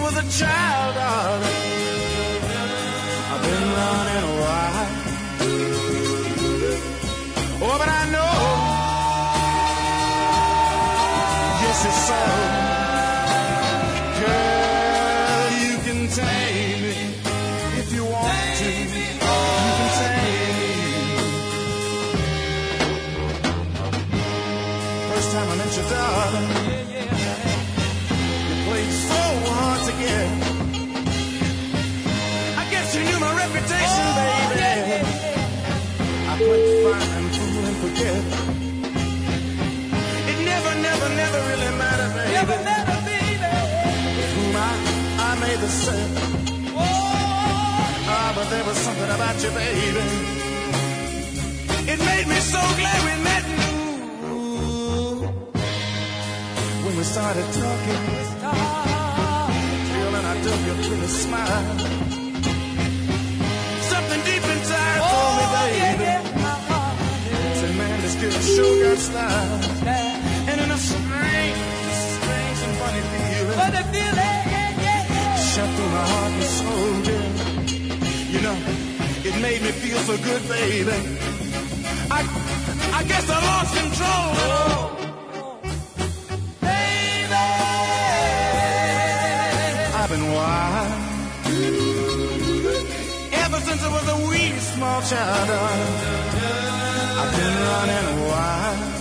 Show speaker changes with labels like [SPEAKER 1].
[SPEAKER 1] was a child, darling, I've been running wild. Oh, but I know, yes, it's so. Girl, you can take me if you want to. You can take me. First time I met you, darling, you played so hard to get. I guess you knew my reputation, baby. I played fine, fool, and forget. It never really mattered, baby.
[SPEAKER 2] Never, baby.
[SPEAKER 1] With whom I made the set. But there was something about you, baby. It made me so glad we met. When we started talking, girl, and I dug your pretty smile. Something deep inside told me, baby. Say, man, this girl sure got style. And in a strange and funny feeling, shot through my heart and soul, girl. You know, it made me feel so good, baby. I guess I lost control. Baby, I've been wild ever since I was a wee small child. I've been running wild.